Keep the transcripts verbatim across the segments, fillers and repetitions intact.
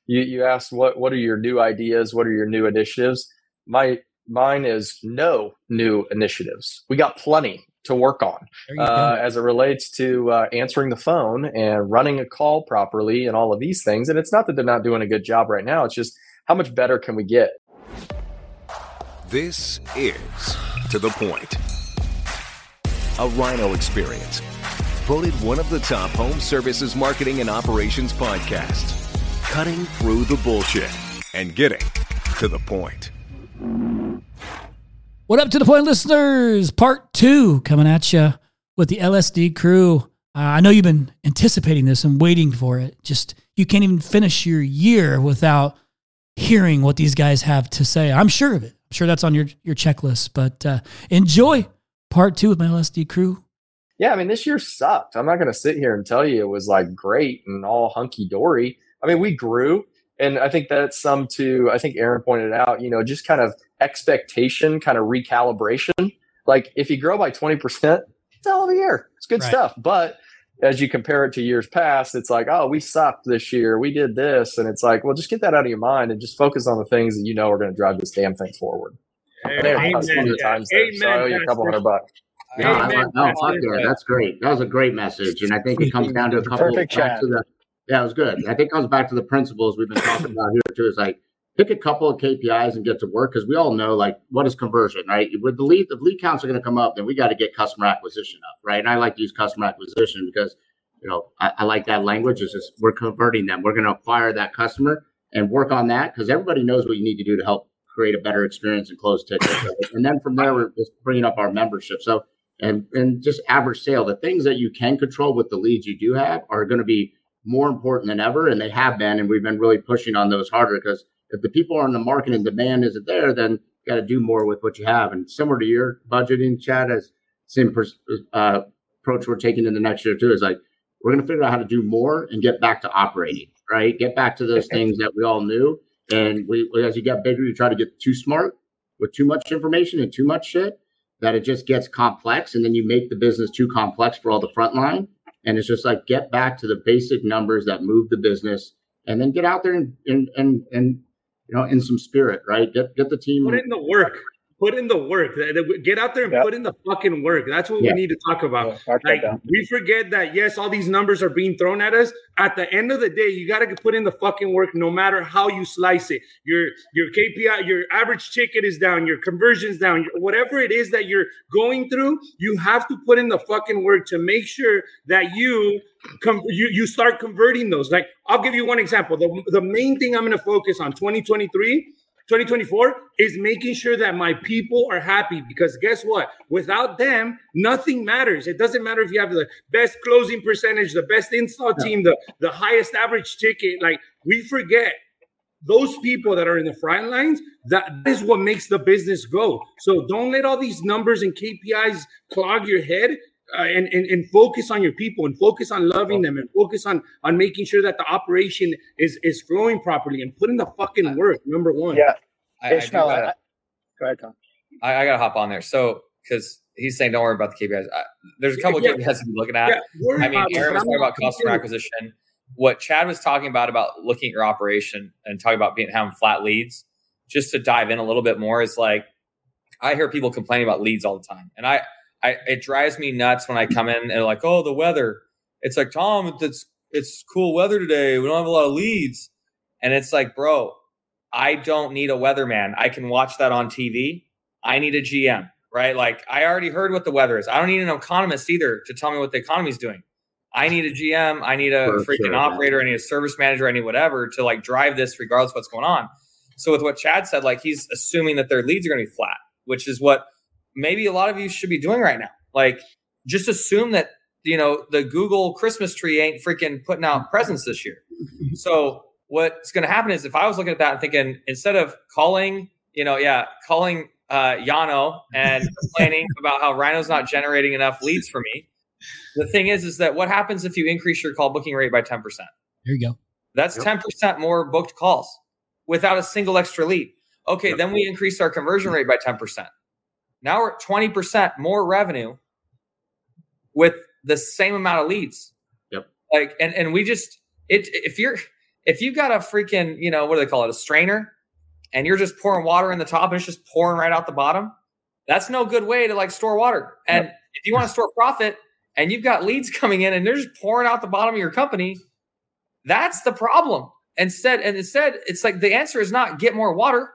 You you asked what what are your new ideas? What are your new initiatives? My mine is no new initiatives. We got plenty to work on uh, as it relates to uh, answering the phone and running a call properly and all of these things. And it's not that they're not doing a good job right now. It's just how much better can we get? This is To The Point, a Rhino experience. Voted one of the top home services marketing and operations podcasts. Cutting through the bullshit and getting to the point. What up, To The Point listeners? Part two coming at you with the L S D crew. Uh, I know you've been anticipating this and waiting for it. Just, you can't even finish your year without hearing what these guys have to say. I'm sure of it. I'm sure that's on your, your checklist. But uh, enjoy part two with my L S D crew. Yeah, I mean, this year sucked. I'm not going to sit here and tell you it was like great and all hunky-dory. I mean, we grew, and I think that's some to, I think Aaron pointed out, you know, just kind of expectation, kind of recalibration. Like if you grow by twenty percent, it's a hell of a year. It's good right. stuff. But as you compare it to years past, it's like, oh, we sucked this year. We did this. And it's like, well, just get that out of your mind and just focus on the things that you know are going to drive this damn thing forward. Amen. Amen. Times there, so I owe you a couple hundred bucks. No, I like, no, fuck yeah, that's great. That was a great message. And I think it comes down to a couple of back to the Yeah, it was good. I think it comes back to the principles we've been talking about here too. Is like pick a couple of K P Is and get to work, because we all know like what is conversion, right? With the lead, the lead counts are going to come up, then we got to get customer acquisition up, right? And I like to use customer acquisition because you know I, I like that language. It's just we're converting them. We're going to acquire that customer and work on that, because everybody knows what you need to do to help create a better experience and close tickets. Right? And then from there, we're just bringing up our membership. So and and just average sale. The things that you can control with the leads you do have are going to be more important than ever, and they have been, and we've been really pushing on those harder, because if the people are in the market and demand isn't there, then you got to do more with what you have. And similar to your budgeting, Chad, as same uh, approach we're taking in the next year too, is like we're going to figure out how to do more and get back to operating, right? Get back to those things that we all knew. And we, as you get bigger, you try to get too smart with too much information and too much shit that it just gets complex, and then you make the business too complex for all the front line. And it's just like, get back to the basic numbers that move the business, and then get out there and, and, and, and you know, in some spirit, right? Get, get the team. Put in the work. Put in the work. Get out there and yep. put in the fucking work. That's what yeah. we need to talk about. Yeah, like, we forget that, yes, all these numbers are being thrown at us. At the end of the day, you got to put in the fucking work no matter how you slice it. Your your K P I, your average ticket is down, your conversion's down, whatever it is that you're going through, you have to put in the fucking work to make sure that you com- you, you start converting those. Like, I'll give you one example. The, the main thing I'm going to focus on twenty twenty-three twenty twenty-four is making sure that my people are happy, because guess what? Without them, nothing matters. It doesn't matter if you have the best closing percentage, the best install team, the, the highest average ticket. Like, we forget those people that are in the front lines, that is what makes the business go. So don't let all these numbers and K P Is clog your head. Uh, and, and and focus on your people, and focus on loving them, and focus on on making sure that the operation is is flowing properly, and put in the fucking work. Number one. Yeah. I, Ishmael, I gotta, I, go ahead, Tom. I, I got to hop on there. So, because he's saying, don't worry about the K P Is. I, there's a couple yeah, of K P Is to be looking at. Yeah, I mean, Aaron was talking about customer acquisition. What Chad was talking about, about looking at your operation and talking about being having flat leads, just to dive in a little bit more, is like, I hear people complaining about leads all the time. And I, I, it drives me nuts when I come in and they're like, oh, the weather. It's like, Tom, it's it's cool weather today. We don't have a lot of leads. And it's like, bro, I don't need a weatherman. I can watch that on T V. I need a G M, right? Like, I already heard what the weather is. I don't need an economist either to tell me what the economy is doing. I need a G M. I need a For freaking sure, operator. Man. I need a service manager. I need whatever to like drive this regardless of what's going on. So with what Chad said, like, he's assuming that their leads are going to be flat, which is what maybe a lot of you should be doing right now. Like, just assume that, you know, the Google Christmas tree ain't freaking putting out presents this year. So what's going to happen is, if I was looking at that and thinking, instead of calling, you know, yeah, calling uh, Yano and complaining about how Rhino's not generating enough leads for me, the thing is, is that what happens if you increase your call booking rate by ten percent? There you go. That's yep. ten percent more booked calls without a single extra lead. Okay, yep. Then we increased our conversion rate by ten percent. Now we're at twenty percent more revenue with the same amount of leads. Yep. Like, and, and we just, it, if you're, If you've got a freaking, you know, what do they call it? A strainer, and you're just pouring water in the top and it's just pouring right out the bottom. That's no good way to like store water. And yep. if you want to store profit and you've got leads coming in and they're just pouring out the bottom of your company, that's the problem. Instead, and instead, it's like the answer is not get more water.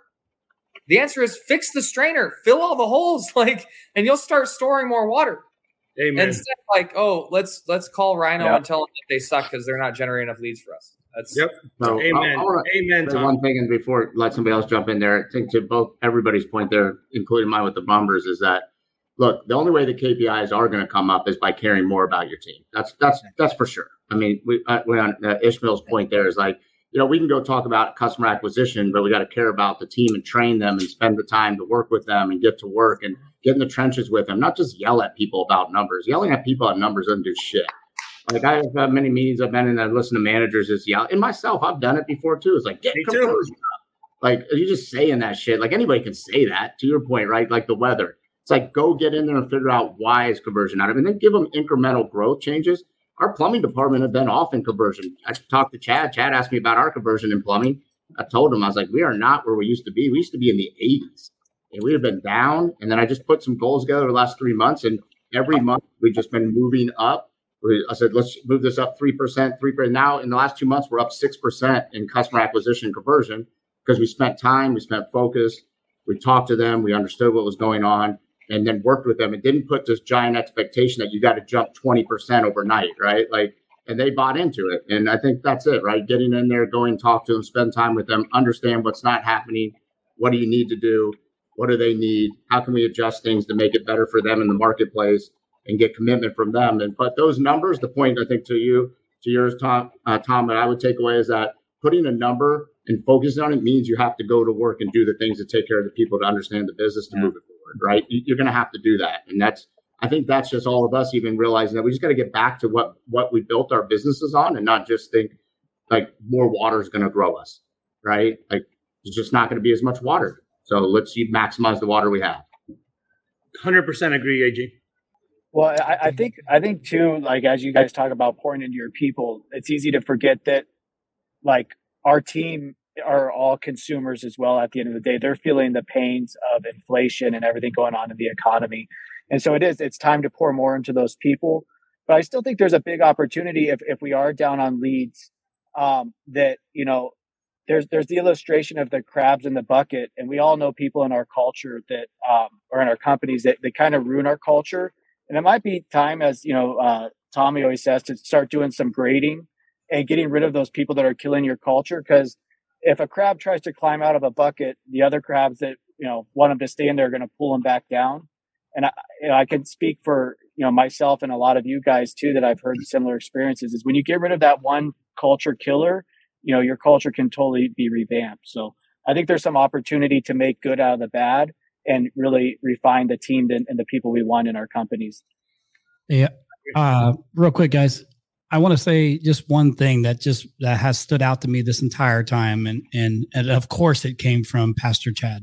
The answer is fix the strainer, fill all the holes, like, and you'll start storing more water. Amen. Instead, like, oh, let's let's call Rhino yep. and tell them that they suck because they're not generating enough leads for us. That's yep. So Amen. I'll, I'll Amen. Tom. One thing, and before let somebody else jump in there, I think to both everybody's point there, including mine with the numbers, is that look, the only way the K P Is are going to come up is by caring more about your team. That's that's that's for sure. I mean, we, uh, we on uh, Ishmael's point there is like, you know, we can go talk about customer acquisition, but we got to care about the team and train them and spend the time to work with them and get to work and get in the trenches with them, not just yell at people about numbers. Yelling at people about numbers doesn't do shit. Like I've had many meetings I've been in that I listen to managers just yell. And myself, I've done it before too. It's like, get conversion up. Like you just saying that shit. Like anybody can say that to your point, right? Like the weather. It's like, go get in there and figure out why is conversion out of it. And then give them incremental growth changes. Our plumbing department have been off in conversion. I talked to Chad. Chad asked me about our conversion in plumbing. I told him, I was like, we are not where we used to be. We used to be in the eighties. And we have been down. And then I just put some goals together the last three months. And every month we've just been moving up. I said, let's move this up three percent, three percent. Now in the last two months, we're up six percent in customer acquisition and conversion because we spent time, we spent focus. We talked to them. We understood what was going on. And then worked with them and didn't put this giant expectation that you got to jump twenty percent overnight, right? Like, and they bought into it. And I think that's it, right? Getting in there, going talk to them, spend time with them, understand what's not happening. What do you need to do? What do they need? How can we adjust things to make it better for them in the marketplace and get commitment from them? And but those numbers, the point I think to you, to yours, Tom, uh, Tom, that I would take away is that putting a number and focusing on it means you have to go to work and do the things to take care of the people to understand the business to yeah. move it forward. Right. You're going to have to do that. And that's, I think that's just all of us even realizing that we just got to get back to what, what we built our businesses on and not just think like more water is going to grow us. Right. Like it's just not going to be as much water. So let's maximize the water we have. one hundred percent agree, A G. Well, I, I think, I think too, like, as you guys talk about pouring into your people, it's easy to forget that like our team are all consumers as well. At the end of the day, they're feeling the pains of inflation and everything going on in the economy. And so it is, it's time to pour more into those people. But I still think there's a big opportunity if, if we are down on leads, um, that, you know, there's, there's the illustration of the crabs in the bucket. And we all know people in our culture that, um, or in our companies that they kind of ruin our culture. And it might be time, as, you know, uh, Tommy always says, to start doing some grading and getting rid of those people that are killing your culture. Because if a crab tries to climb out of a bucket, the other crabs that, you know, want them to stay in there are going to pull them back down. And I, you know, I can speak for, you know, myself and a lot of you guys too, that I've heard similar experiences, is when you get rid of that one culture killer, you know, your culture can totally be revamped. So I think there's some opportunity to make good out of the bad and really refine the team and, and the people we want in our companies. Yeah. Uh, real quick, guys. I want to say just one thing that just that has stood out to me this entire time. And, and, and of course it came from Pastor Chad.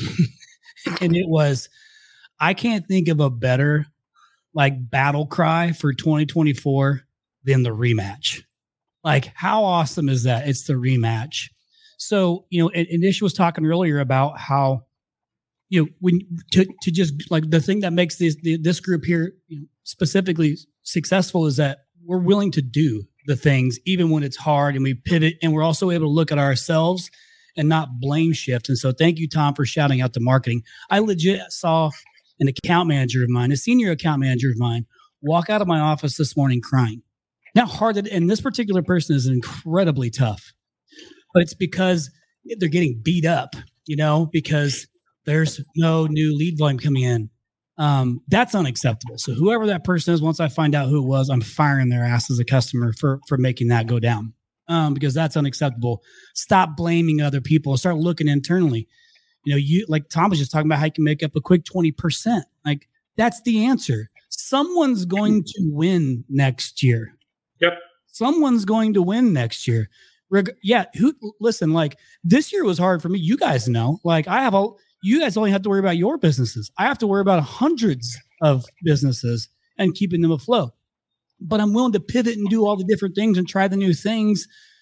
And it was, I can't think of a better like battle cry for twenty twenty-four than the rematch. Like how awesome is that? It's the rematch. So, you know, and, and Ish was talking earlier about how, you know, when to, to just like the thing that makes this, the, this group here you know, specifically successful is that we're willing to do the things even when it's hard, and we pivot, and we're also able to look at ourselves and not blame shift. And so thank you, Tom, for shouting out the marketing. I legit saw an account manager of mine, a senior account manager of mine, walk out of my office this morning crying. Now hard that, and this particular person is incredibly tough, but it's because they're getting beat up, you know, because there's no new lead volume coming in. Um, that's unacceptable. So whoever that person is, once I find out who it was, I'm firing their ass as a customer for, for making that go down. Um, because that's unacceptable. Stop blaming other people. Start looking internally. You know, you like Tom was just talking about how you can make up a quick twenty percent. Like that's the answer. Someone's going to win next year. Yep. Someone's going to win next year. Reg- yeah. Who listen, like this year was hard for me. You guys know, like I have a, you guys only have to worry about your businesses. I have to worry about hundreds of businesses and keeping them afloat. But I'm willing to pivot and do all the different things and try the new things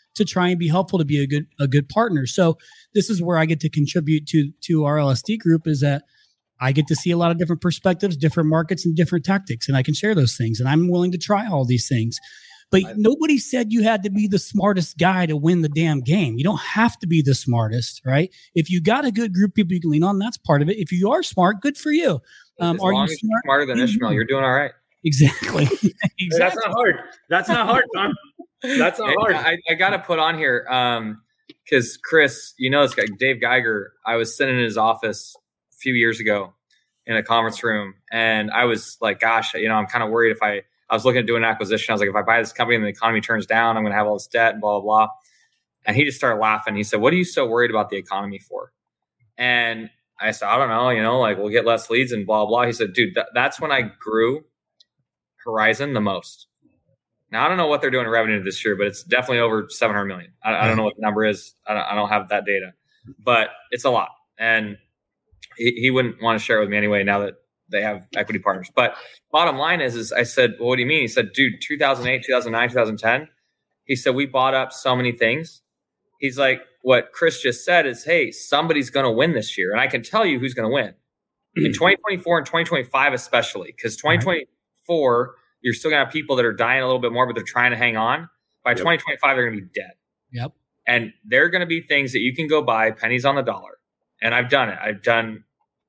to try and be helpful, to be a good a good partner. So this is where I get to contribute to to our L S D group, is that I get to see a lot of different perspectives, different markets, and different tactics, and I can share those things. And I'm willing to try all these things. But nobody said you had to be the smartest guy to win the damn game. You don't have to be the smartest, right? If you got a good group of people you can lean on, that's part of it. If you are smart, good for you. Um, as are long you as smart? Smarter than Ishmael, you're doing all right. Exactly. exactly. That's not hard. That's not hard, Tom. That's not hard. I, I got to put on here because um, Chris, you know this guy, Dave Geiger. I was sitting in his office a few years ago in a conference room, and I was like, "Gosh, you know, I'm kind of worried if I." I was looking at doing an acquisition. I was like, if I buy this company and the economy turns down, I'm going to have all this debt and blah, blah, blah. And he just started laughing. He said, what are you so worried about the economy for? And I said, I don't know, you know, like we'll get less leads and blah, blah. He said, dude, th- that's when I grew Horizon the most. Now, I don't know what they're doing in revenue this year, but it's definitely over seven hundred million. I, I don't know what the number is. I don't, I don't have that data, but it's a lot. And he, he wouldn't want to share it with me anyway, now that they have equity partners. But bottom line is, is I said, well, what do you mean? He said, dude, two thousand eight, two thousand nine, two thousand ten. He said, we bought up so many things. He's like, what Chris just said is, hey, somebody's going to win this year. And I can tell you who's going to win in twenty twenty-four and twenty twenty-five, especially because twenty twenty-four, you're still going to have people that are dying a little bit more, but they're trying to hang on. By yep. twenty twenty-five, they're going to be dead. Yep. And there are going to be things that you can go buy pennies on the dollar. And I've done it. I've done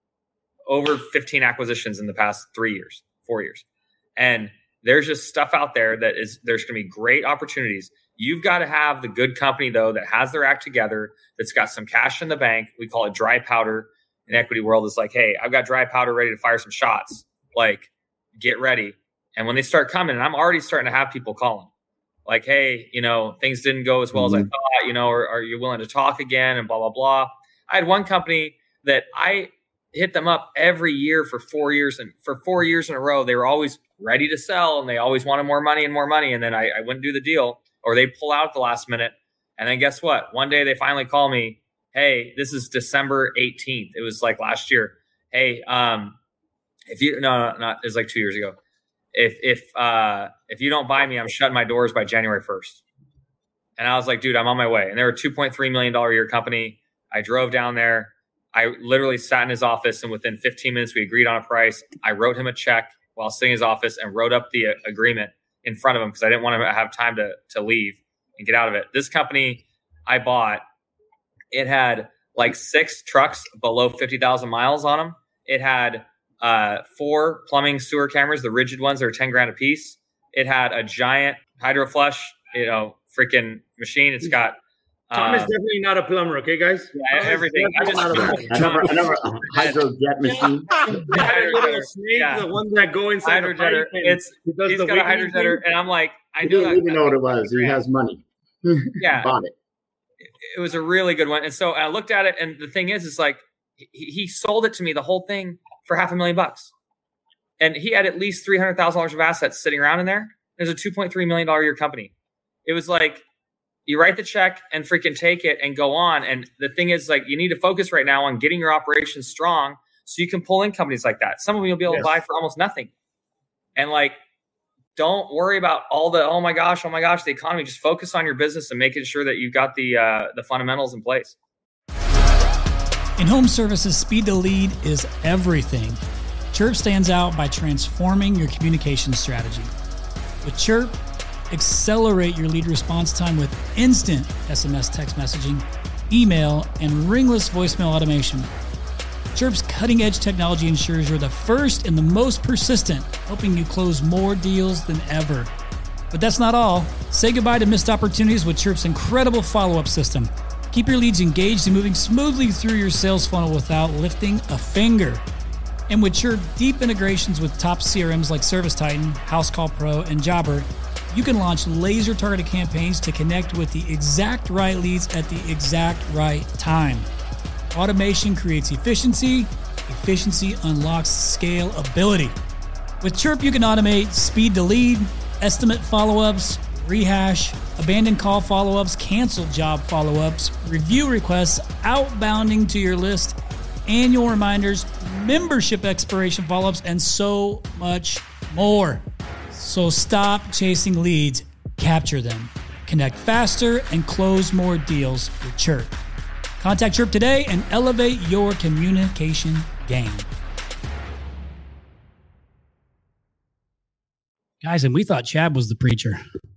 over fifteen acquisitions in the past three years, four years. And there's just stuff out there that is, there's going to be great opportunities. You've got to have the good company, though, that has their act together, that's got some cash in the bank. We call it dry powder in equity world. It's like, hey, I've got dry powder ready to fire some shots. Like, get ready. And when they start coming, and I'm already starting to have people calling, like, hey, you know, things didn't go as well mm-hmm. as I thought, you know, or are you willing to talk again and blah, blah, blah. I had one company that I hit them up every year for four years. And for four years in a row, they were always ready to sell and they always wanted more money and more money. And then I, I wouldn't do the deal, or they'd pull out at the last minute. And then guess what? One day they finally call me, hey, this is December eighteenth. It was like last year. Hey, um, if you, no, no, not, it was like two years ago. If, if, uh, if you don't buy me, I'm shutting my doors by January first. And I was like, dude, I'm on my way. And they were a two point three million dollars a year company. I drove down there. I literally sat in his office, and within fifteen minutes, we agreed on a price. I wrote him a check while sitting in his office and wrote up the uh, agreement in front of him because I didn't want to have time to to leave and get out of it. This company I bought, it had like six trucks below fifty thousand miles on them. It had uh, four plumbing sewer cameras, the rigid ones that are ten grand a piece. It had a giant hydro flush, you know, freaking machine. It's got Tom is uh, definitely not a plumber, okay, guys? Yeah, everything. I just another, another hydro jet machine. Yeah. The one that go inside the pipe. It's he's got a hydrojetter, and I'm like, I he knew didn't that. even know what it was. He has money. Yeah, bought it. It was a really good one, and so I looked at it, and the thing is, it's like he, he sold it to me, the whole thing, for half a million bucks, and he had at least three hundred thousand dollars of assets sitting around in there. There's a two point three million dollar a year company. It was like, you write the check and freaking take it and go on. And the thing is, like, you need to focus right now on getting your operations strong so you can pull in companies like that. Some of them you'll be able yes. to buy for almost nothing. And like, don't worry about all the, oh my gosh, oh my gosh, the economy. Just focus on your business and making sure that you've got the uh, the fundamentals in place. In home services, speed to lead is everything. Chirp stands out by transforming your communication strategy. With Chirp, accelerate your lead response time with instant S M S text messaging, email, and ringless voicemail automation. Chirp's cutting-edge technology ensures you're the first and the most persistent, helping you close more deals than ever. But that's not all. Say goodbye to missed opportunities with Chirp's incredible follow-up system. Keep your leads engaged and moving smoothly through your sales funnel without lifting a finger. And with Chirp deep integrations with top C R Ms like ServiceTitan, HouseCall Pro, and Jobber, you can launch laser-targeted campaigns to connect with the exact right leads at the exact right time. Automation creates efficiency. Efficiency unlocks scalability. With Chirp, you can automate speed to lead, estimate follow-ups, rehash, abandoned call follow-ups, canceled job follow-ups, review requests, outbounding to your list, annual reminders, membership expiration follow-ups, and so much more. So stop chasing leads, capture them. Connect faster and close more deals with Chirp. Contact Chirp today and elevate your communication game. Guys, and we thought Chad was the preacher.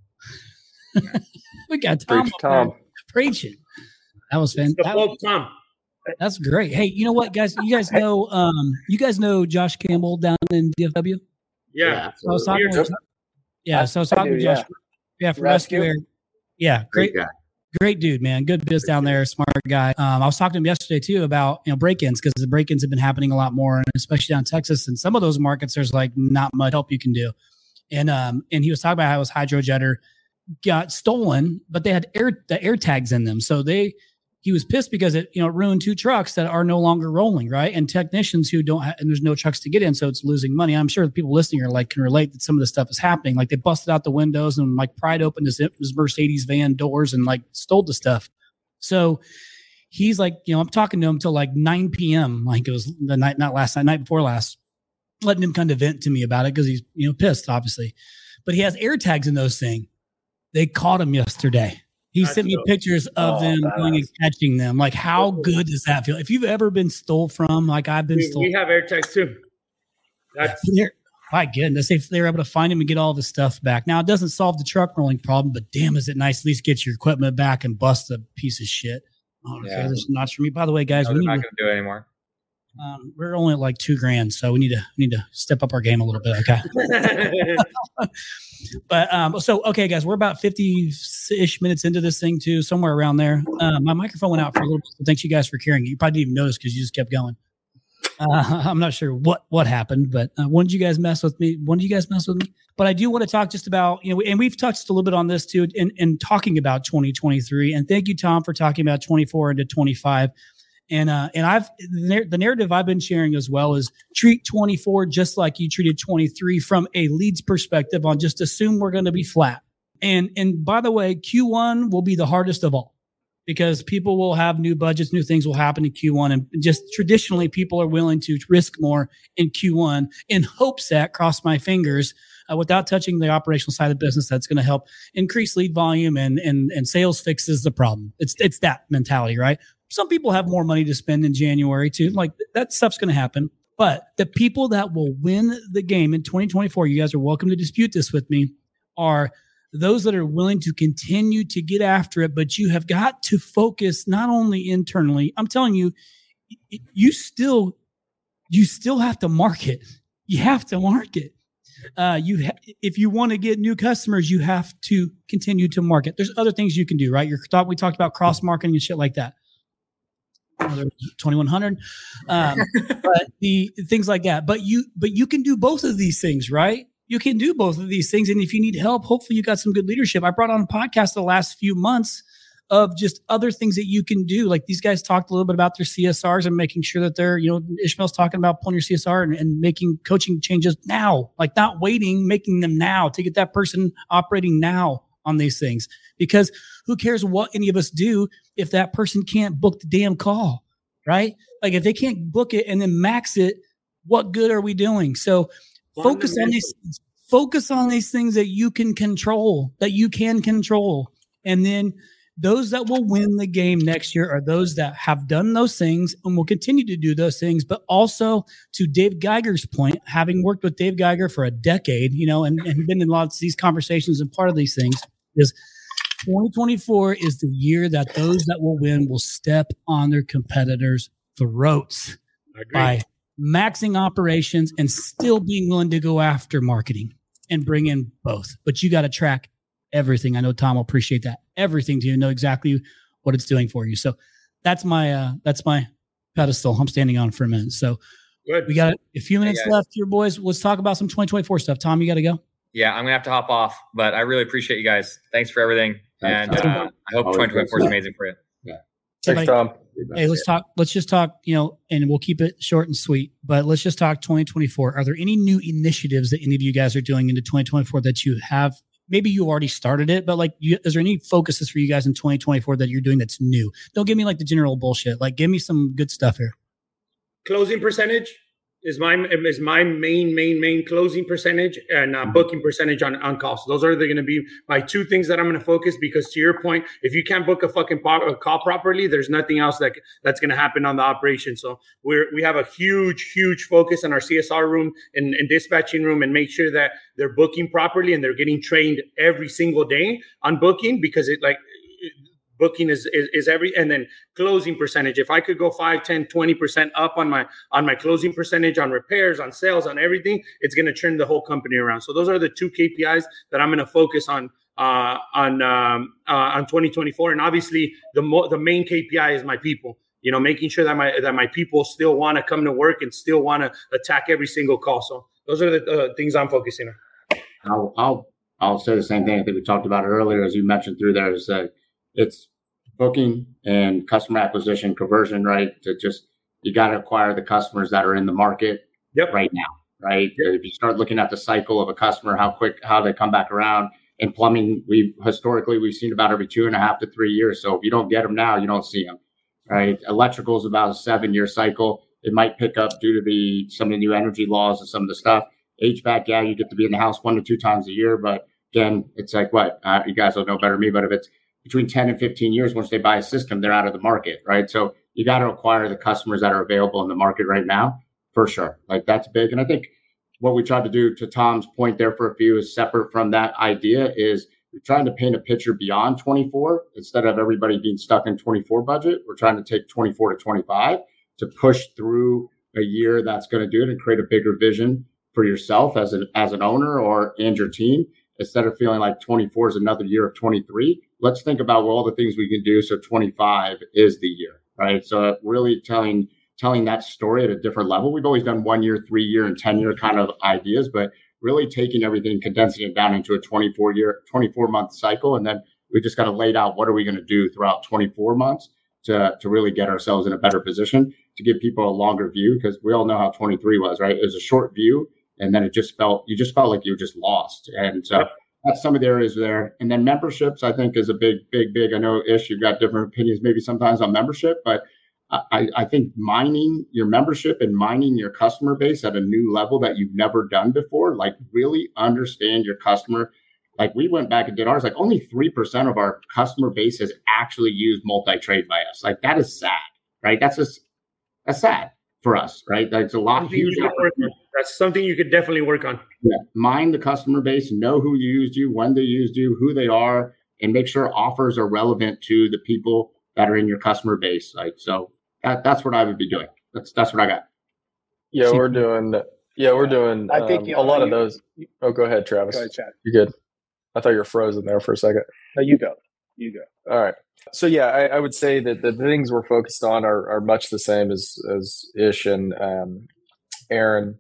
We got Tom, Preach Tom. preaching. That was fantastic. Tom. That's great. Hey, you know what, guys? You guys know, um, you guys know Josh Campbell down in D F W. Yeah, so I was talking with, yeah. So I was talking to Josh. Yeah, yeah for Rescue. Rescue Air. Yeah, great, great, great dude, man. Good biz down there, smart guy. Um, I was talking to him yesterday too about you know break-ins because the break-ins have been happening a lot more, and especially down in Texas. And some of those markets, there's like not much help you can do. And um, and he was talking about how his hydrojetter got stolen, but they had air the air tags in them, so they. He was pissed because it, you know, ruined two trucks that are no longer rolling, right? And technicians who don't, ha- and there's no trucks to get in, so it's losing money. I'm sure the people listening are like can relate that some of this stuff is happening. Like they busted out the windows and like pried open his, his Mercedes van doors and like stole the stuff. So he's like, you know, I'm talking to him till like nine p.m. Like it was the night, not last night, night before last, letting him kind of vent to me about it because he's you know pissed, obviously. But he has air tags in those things. They caught him yesterday. He That's sent me dope. pictures of oh, them going and catching them. Like, how good does that feel? If you've ever been stole from, like I've been we, stole. We have air tags too. That's my goodness. They they're able to find him and get all of his stuff back. Now it doesn't solve the truck rolling problem, but damn, is it nice at least get your equipment back and bust a piece of shit. Oh, yeah. Okay, this is not for me. By the way, guys, no, we're not going to do it anymore. Um, we're only at like two grand, so we need to we need to step up our game a little bit. Okay. But um, so okay, guys, we're about fifty-ish minutes into this thing too, somewhere around there. Uh, my microphone went out for a little bit. So thanks you guys for carrying it. You probably didn't even notice because you just kept going. Uh, I'm not sure what what happened, but uh, when did you guys mess with me? When did you guys mess with me? But I do want to talk just about you know, and we've touched a little bit on this too, in in talking about twenty twenty-three. And thank you, Tom, for talking about twenty-four into twenty-five. And uh, and I've the, the narrative I've been sharing as well is treat twenty-four just like you treated twenty-three from a leads perspective on just assume we're going to be flat. And and by the way, Q one will be the hardest of all because people will have new budgets, new things will happen in Q one. And just traditionally, people are willing to risk more in Q one in hopes that, cross my fingers, uh, without touching the operational side of the business, that's going to help increase lead volume and and and sales fixes the problem. It's it's that mentality, right? Some people have more money to spend in January too. Like that stuff's going to happen. But the people that will win the game in twenty twenty-four, you guys are welcome to dispute this with me, are those that are willing to continue to get after it. But you have got to focus not only internally. I'm telling you, you still, you still have to market. You have to market. Uh, you ha- if you want to get new customers, you have to continue to market. There's other things you can do, right? You're thought we talked about cross marketing and shit like that. twenty-one hundred um, but the things like that, but you but you can do both of these things, right? You can do both of these things. And if you need help, hopefully you got some good leadership. I brought on a podcast the last few months of just other things that you can do. Like these guys talked a little bit about their C S Rs and making sure that they're, you know, Ishmael's talking about pulling your C S R and, and making coaching changes now, like not waiting, making them now to get that person operating now on these things. Because who cares what any of us do if that person can't book the damn call, right? Like if they can't book it and then max it, what good are we doing? So focus on these, focus on these things that you can control, that you can control. And then those that will win the game next year are those that have done those things and will continue to do those things. But also to Dave Geiger's point, having worked with Dave Geiger for a decade, you know, and, and been in lots of these conversations and part of these things is twenty twenty-four is the year that those that will win will step on their competitors' throats by maxing operations and still being willing to go after marketing and bring in both. But you got to track everything. I know Tom will appreciate that. Everything to know exactly what it's doing for you. So that's my uh, that's my pedestal I'm standing on for a minute. So Good. We got a few minutes hey left here, boys. Let's talk about some twenty twenty-four stuff. Tom, you got to go. Yeah, I'm gonna have to hop off, but I really appreciate you guys. Thanks for everything, and uh, I hope twenty twenty-four is amazing for you. Yeah, thanks, Tom. Hey, let's talk. Let's just talk. You know, and we'll keep it short and sweet. But let's just talk twenty twenty-four. Are there any new initiatives that any of you guys are doing into twenty twenty-four that you have? Maybe you already started it, but like, you, is there any focuses for you guys in twenty twenty-four that you're doing that's new? Don't give me like the general bullshit. Like, give me some good stuff here. Closing percentage is my is my main main main closing percentage and uh, booking percentage on on calls. Those are going to be my two things that I'm going to focus, because to your point, if you can't book a fucking po- a call properly, there's nothing else that that's going to happen on the operation. So we're we have a huge huge focus in our C S R room and, and dispatching room, and make sure that they're booking properly and they're getting trained every single day on booking, because it like. It, Booking is, is is every, and then closing percentage. If I could go five, ten, twenty percent up on my on my closing percentage, on repairs, on sales, on everything, it's going to turn the whole company around. So those are the two K P Is that I'm going to focus on uh, on um, uh, on twenty twenty-four. And obviously, the mo- the main K P I is my people. You know, making sure that my that my people still want to come to work and still want to attack every single call. So those are the uh, things I'm focusing on. I'll, I'll I'll say the same thing. I think we talked about it earlier, as you mentioned through there. Is that it's booking and customer acquisition, conversion, right? To just, you got to acquire the customers that are in the market yep. right now, right? Yep. If you start looking at the cycle of a customer, how quick, how they come back around. In plumbing, we historically, we've seen about every two and a half to three years. So if you don't get them now, you don't see them, right? Electrical is about a seven year cycle. It might pick up due to the some of the new energy laws and some of the stuff. H V A C, yeah, you get to be in the house one to two times a year. But again, it's like what? Uh, you guys will know better than me, but if it's between ten and fifteen years, once they buy a system, they're out of the market, right? So you got to acquire the customers that are available in the market right now, for sure. Like that's big. And I think what we tried to do, to Tom's point there for a few, is separate from that idea, is we're trying to paint a picture beyond twenty-four. Instead of everybody being stuck in twenty-four budget, we're trying to take twenty-four to twenty-five to push through a year that's going to do it and create a bigger vision for yourself as an, as an owner or and your team. Instead of feeling like twenty-four is another year of twenty-three, let's think about all the things we can do. So twenty-five is the year, right? So really telling telling that story at a different level. We've always done one year, three year, and ten year kind of ideas, but really taking everything, condensing it down into a twenty-four year, twenty-four month cycle. And then we just got to lay out what are we going to do throughout twenty-four months to, to really get ourselves in a better position, to give people a longer view, because we all know how twenty-three was, right? It was a short view. And then it just felt, you just felt like you were just lost. And so that's some of the areas there. And then memberships, I think, is a big, big, big, I know, Ish, you've got different opinions maybe sometimes on membership, but I, I think mining your membership and mining your customer base at a new level that you've never done before, like really understand your customer. Like we went back and did ours, like only three percent of our customer base has actually used multi-trade by us. Like that is sad, right? That's just, that's sad for us, right? That's a lot huge. That's something you could definitely work on. Yeah. Mine the customer base, know who used you, when they used you, who they are, and make sure offers are relevant to the people that are in your customer base. Like, so that, that's what I would be doing. That's, that's what I got. Yeah, we're doing, yeah, we're doing I think um, you a lot you, of those. Oh, go ahead, Travis. Go ahead, Chad. You're good. I thought you were frozen there for a second. No, you go. You go. All right. So yeah, I, I would say that the things we're focused on are, are much the same as as Ish and um, Aaron.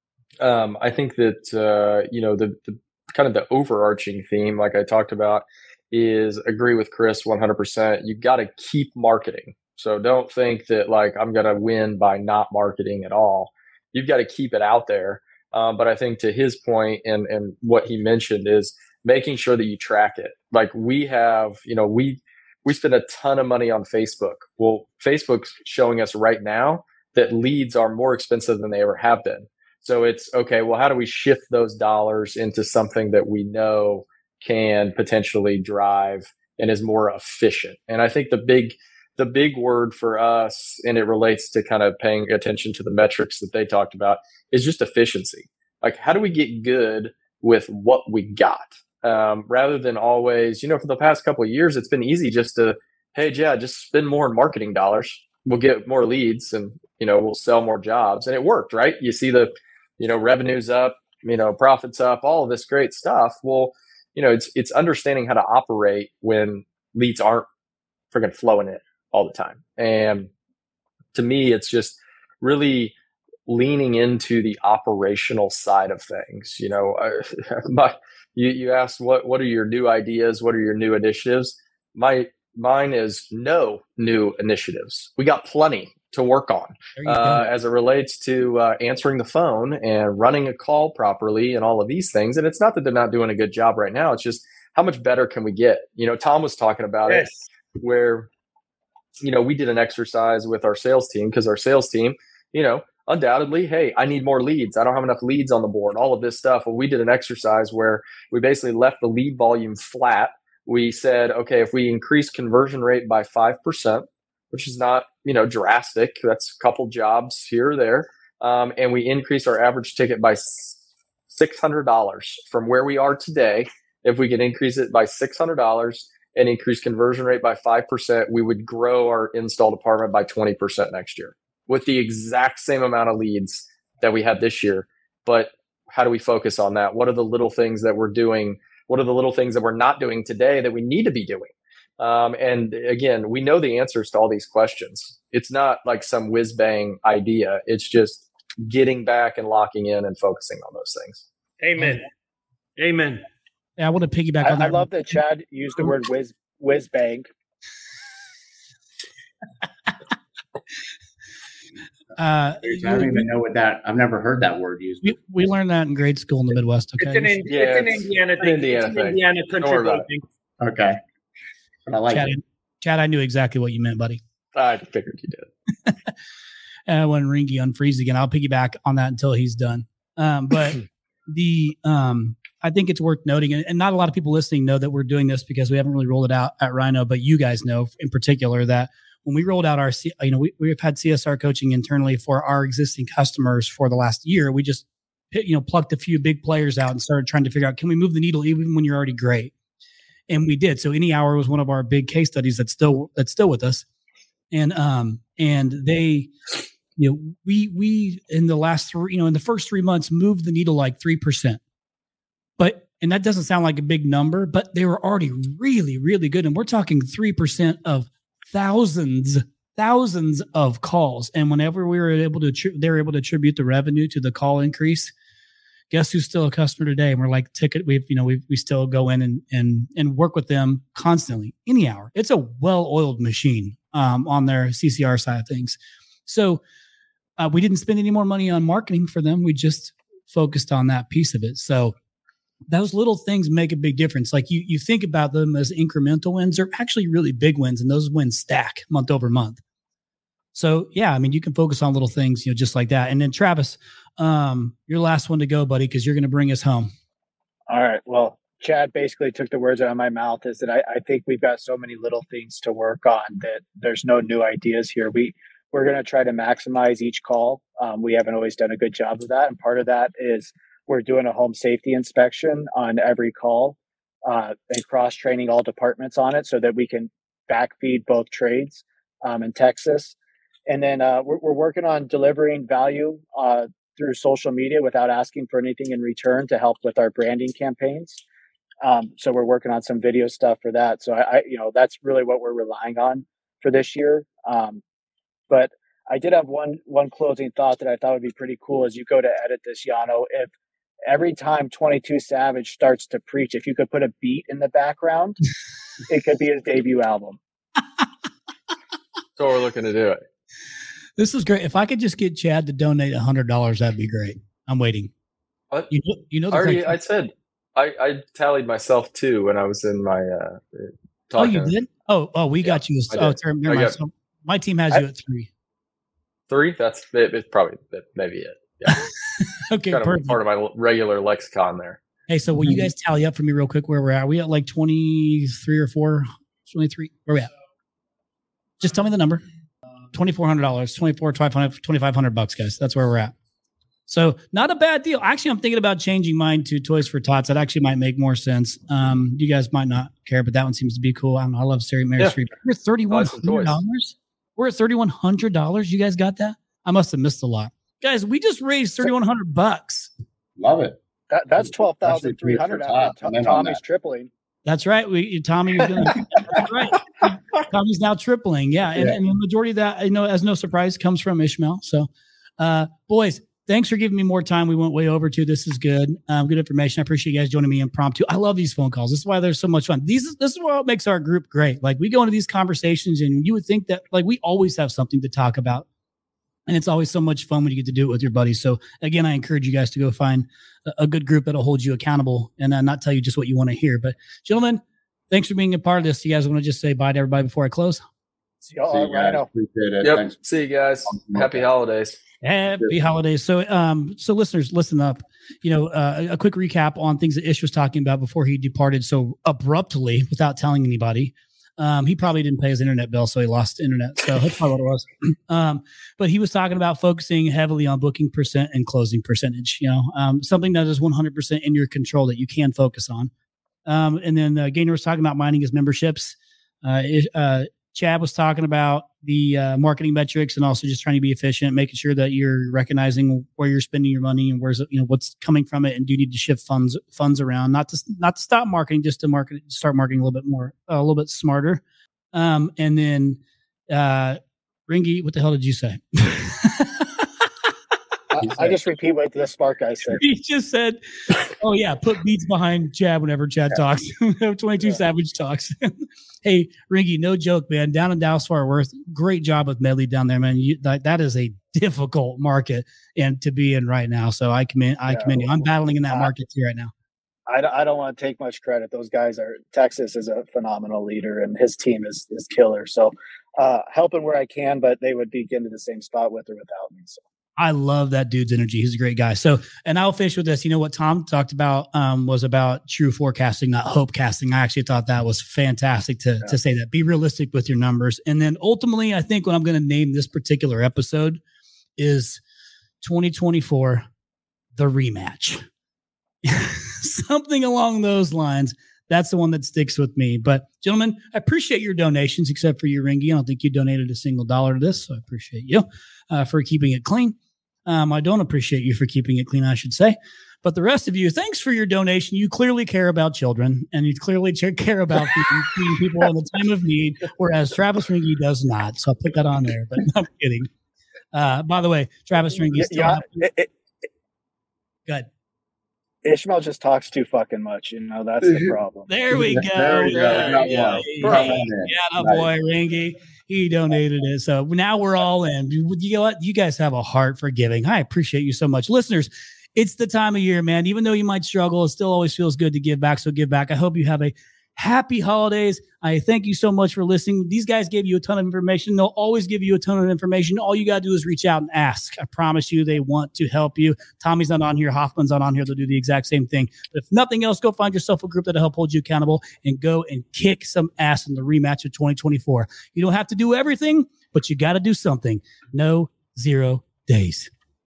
Um, I think that uh, you know the, the kind of the overarching theme, like I talked about, is agree with Chris one hundred percent. You got to keep marketing. So don't think that like I'm going to win by not marketing at all. You've got to keep it out there. Um, but I think to his point and and what he mentioned is making sure that you track it. Like we have, you know, we we spend a ton of money on Facebook. Well, Facebook's showing us right now that leads are more expensive than they ever have been. So it's okay, well, how do we shift those dollars into something that we know can potentially drive and is more efficient? And I think the big the big word for us, and it relates to kind of paying attention to the metrics that they talked about, is just efficiency. Like, how do we get good with what we got? Um, rather than always, you know, for the past couple of years, it's been easy just to, hey, yeah, just spend more in marketing dollars. We'll get more leads and, you know, we'll sell more jobs. And it worked, right? You see the, you know, revenues up, you know, profits up, all of this great stuff. Well, you know, it's, it's understanding how to operate when leads aren't freaking flowing in all the time. And to me, it's just really leaning into the operational side of things. You know, my, you, you asked what, what are your new ideas? What are your new initiatives? My, mine is no new initiatives. We got plenty to work on uh, as it relates to uh, answering the phone and running a call properly and all of these things. And it's not that they're not doing a good job right now. It's just how much better can we get? You know, Tom was talking about yes. it where, you know, we did an exercise with our sales team because our sales team, you know, undoubtedly, hey, I need more leads. I don't have enough leads on the board, all of this stuff. Well, we did an exercise where we basically left the lead volume flat. We said, okay, if we increase conversion rate by five percent, which is not, you know, drastic, that's a couple jobs here or there, um, and we increase our average ticket by six hundred dollars from where we are today. If we can increase it by six hundred dollars and increase conversion rate by five percent, we would grow our install department by twenty percent next year with the exact same amount of leads that we had this year. But how do we focus on that? What are the little things that we're doing? What are the little things that we're not doing today that we need to be doing? Um, and again, we know the answers to all these questions. It's not like some whiz bang idea. It's just getting back and locking in and focusing on those things. Amen. Amen. Yeah, I want to piggyback I, on that. I love that Chad used the word whiz whiz bang. Uh, I don't even know what that. I've never heard that word used. We, we learned that in grade school in the Midwest. Okay, it's an, in, yeah, it's an it's Indiana an thing. Indiana it's thing. an Indiana country boy thing. Okay, but I like Chad, it. Chad, I knew exactly what you meant, buddy. I figured you did. And when Ringy unfreeze again, I'll piggyback on that until he's done. Um, but the um, I think it's worth noting, and, and not a lot of people listening know that we're doing this because we haven't really rolled it out at Rhino, but you guys know in particular that when we rolled out our, you know, we, we've had C S R coaching internally for our existing customers for the last year. We just, you know, plucked a few big players out and started trying to figure out, can we move the needle even when you're already great? And we did. So Any Hour was one of our big case studies that's still, that's still with us. And, um, and they, you know, we, we, in the last three, you know, in the first three months moved the needle like three percent, but, and that doesn't sound like a big number, but they were already really, really good. And we're talking three percent of thousands, thousands of calls. And whenever we were able to, they were able to attribute the revenue to the call increase. Guess who's still a customer today? And we're like, ticket, we've, you know, we we still go in and, and, and work with them constantly. Any Hour. It's a well-oiled machine um, on their C C R side of things. So uh, we didn't spend any more money on marketing for them. We just focused on that piece of it. So those little things make a big difference. Like you, you think about them as incremental wins. They're actually really big wins, and those wins stack month over month. So yeah, I mean, you can focus on little things, you know, just like that. And then Travis, um, your last one to go, buddy, because you're going to bring us home. All right. Well, Chad basically took the words out of my mouth. Is that I, I think we've got so many little things to work on that there's no new ideas here. We we're going to try to maximize each call. Um, we haven't always done a good job of that, and part of that is we're doing a home safety inspection on every call uh, and cross-training all departments on it so that we can backfeed both trades um, in Texas. And then uh, we're, we're working on delivering value uh, through social media without asking for anything in return to help with our branding campaigns. Um, so we're working on some video stuff for that. So I, I, you know, that's really what we're relying on for this year. Um, but I did have one one closing thought that I thought would be pretty cool as you go to edit this, Yano. If every time twenty-two Savage starts to preach, if you could put a beat in the background, it could be his debut album. So we're looking to do it. This is great. If I could just get Chad to donate a hundred dollars, that'd be great. I'm waiting. What? You know, you know. I already, I said I, I tallied myself too when I was in my. Uh, oh, you did? Oh, oh, we yeah, got you. Oh, sorry, never mind. So my team has I, you at three. Three? That's it, it's probably maybe it. Yeah. Okay, kind perfect. of part of my regular lexicon there. Hey, so will you guys tally up for me real quick where we're at? Are we at like twenty-three or four? twenty-three? Where are we at? Just tell me the number. twenty-four hundred dollars, twenty-four, twenty-five hundred bucks, guys. That's where we're at. So not a bad deal. Actually, I'm thinking about changing mine to Toys for Tots. That actually might make more sense. Um, you guys might not care, but that one seems to be cool. I don't know. I love Sarah Mary yeah. Street. We're thirty-one hundred dollars. We're at thirty-one hundred dollars. You guys got that? I must have missed a lot. Guys, we just raised thirty-one hundred bucks. Love it. That, that's twelve thousand three hundred. Tommy's tripling. That's right. We Tommy. That's right. Tommy's now tripling. Yeah, and, yeah. and the majority of that, you know, as no surprise, comes from Ishmael. So, uh, boys, thanks for giving me more time. We went way over too. This is good. Um, good information. I appreciate you guys joining me impromptu. I love these phone calls. This is why they're so much fun. These, this is what makes our group great. Like we go into these conversations, and you would think that like we always have something to talk about. And it's always so much fun when you get to do it with your buddies. So again, I encourage you guys to go find a, a good group that'll hold you accountable and uh, not tell you just what you want to hear. But gentlemen, thanks for being a part of this. You guys want to just say bye to everybody before I close? See y'all. See you guys. Appreciate it. Yep. Thanks. See you guys. Happy holidays. Happy holidays. So, um, so listeners, listen up. You know, uh, a quick recap on things that Ish was talking about before he departed so abruptly without telling anybody. Um, he probably didn't pay his internet bill, so he lost internet. So that's probably what it was. Um, but he was talking about focusing heavily on booking percent and closing percentage. You know, um, something that is one hundred percent in your control that you can focus on. Um, and then uh, Gaynor was talking about mining his memberships. Uh, it, uh, Chad was talking about the uh, marketing metrics and also just trying to be efficient, making sure that you're recognizing where you're spending your money and where's, you know, what's coming from it. And do you need to shift funds, funds around, not to, not to stop marketing, just to market, start marketing a little bit more, uh, a little bit smarter. Um, and then, uh, Ringy, what the hell did you say? I just repeat what the smart guy said. He just said, oh yeah, put beats behind Chad whenever Chad yeah. talks. twenty-two yeah. Savage talks. Hey, Ringy, no joke, man. Down in Dallas Fort Worth, great job with Medley down there, man. You, that, that is a difficult market and to be in right now. So I commend, I yeah, commend you. I'm battling in that I, market too right now. I don't, I don't want to take much credit. Those guys are, Texas is a phenomenal leader and his team is, is killer. So uh, helping where I can, but they would be getting to the same spot with or without me. So. I love that dude's energy. He's a great guy. So, and I'll finish with this. You know what Tom talked about um, was about true forecasting, not hope casting. I actually thought that was fantastic to, yeah. to say that. Be realistic with your numbers. And then ultimately, I think what I'm going to name this particular episode is twenty twenty-four, the rematch. Something along those lines. That's the one that sticks with me. But gentlemen, I appreciate your donations, except for you, Ringy. I don't think you donated a single dollar to this. So I appreciate you uh, for keeping it clean. Um, I don't appreciate you for keeping it clean, I should say. But the rest of you, thanks for your donation. You clearly care about children, and you clearly care about feeding people in the time of need, whereas Travis Ringy does not. So I'll put that on there, but I'm kidding. Uh, by the way, Travis Ringy still yeah, it, it, good. Ishmael just talks too fucking much. You know, that's the problem. There we go. There we go. Yeah, yeah, yeah, yeah boy, Ringy. He donated it. So now we're all in. You know what? You guys have a heart for giving. I appreciate you so much. Listeners, it's the time of year, man. Even though you might struggle, it still always feels good to give back. So give back. I hope you have a happy holidays. I thank you so much for listening. These guys gave you a ton of information. They'll always give you a ton of information. All you got to do is reach out and ask. I promise you they want to help you. Tommy's not on here. Hoffman's not on here. They'll do the exact same thing. But if nothing else, go find yourself a group that'll help hold you accountable and go and kick some ass in the rematch of twenty twenty-four. You don't have to do everything, but you got to do something. No zero days.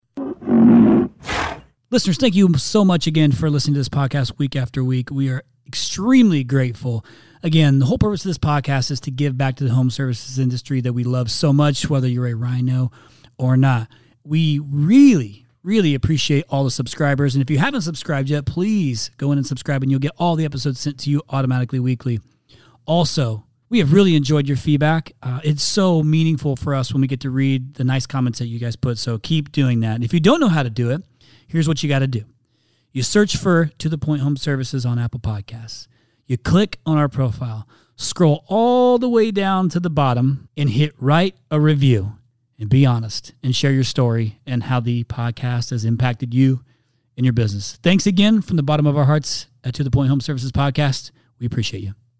Listeners, thank you so much again for listening to this podcast week after week. We are extremely grateful. Again, the whole purpose of this podcast is to give back to the home services industry that we love so much, whether you're a Rhino or not. We really, really appreciate all the subscribers. And if you haven't subscribed yet, please go in and subscribe and you'll get all the episodes sent to you automatically weekly. Also, we have really enjoyed your feedback. Uh, it's so meaningful for us when we get to read the nice comments that you guys put. So keep doing that. And if you don't know how to do it, here's what you got to do. You search for To The Point Home Services on Apple Podcasts. You click on our profile, scroll all the way down to the bottom, and hit write a review. And be honest and share your story and how the podcast has impacted you and your business. Thanks again from the bottom of our hearts at To The Point Home Services Podcast. We appreciate you.